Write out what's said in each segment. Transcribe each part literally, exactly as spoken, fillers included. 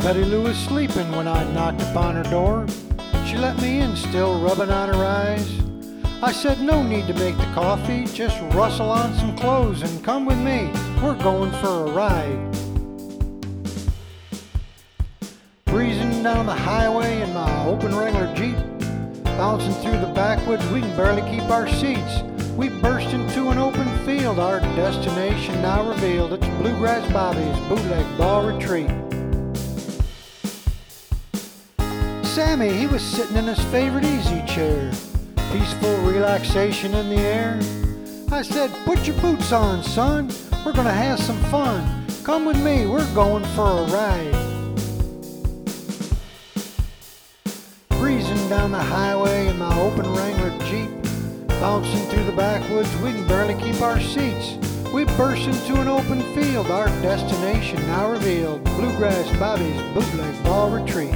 Betty Lou was sleeping when I knocked upon her door. She let me in, still rubbing on her eyes. I said, no need to make the coffee, just rustle on some clothes and come with me, we're going for a ride. Breezing down the highway in my open Wrangler Jeep, bouncing through the backwoods, we can barely keep our seats. We burst into an open field, our destination now revealed. It's Bluegrass Bobby's Bootleg Ball Retreat. Sammy, he was sitting in his favorite easy chair, peaceful relaxation in the air. I said, put your boots on, son, we're gonna have some fun. Come with me, we're going for a ride. Breezing down the highway in my open Wrangler Jeep, bouncing through the backwoods, we can barely keep our seats. We burst into an open field, our destination now revealed. Bluegrass Bobby's Bootleg Ball Retreat.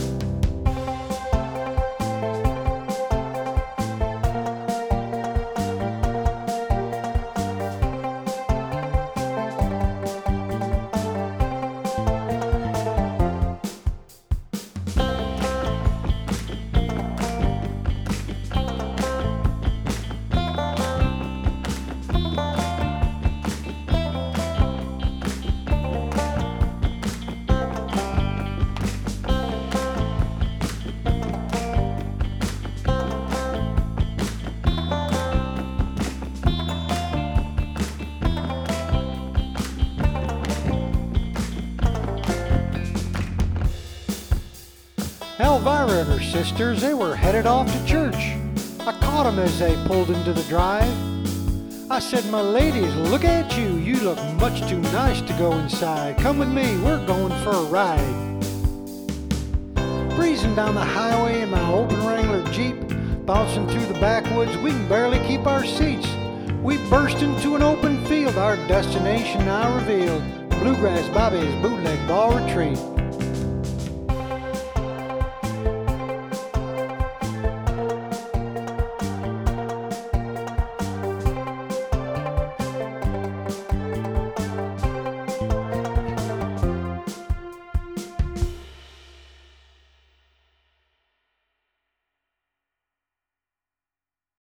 Elvira and her sisters, they were headed off to church. I caught them as they pulled into the drive. I said, my ladies, look at you. You look much too nice to go inside. Come with me, we're going for a ride. Breezing down the highway in my open Wrangler Jeep, bouncing through the backwoods, we can barely keep our seats. We burst into an open field, our destination now revealed. Bluegrass Bobby's Bootleg Ball Retreat.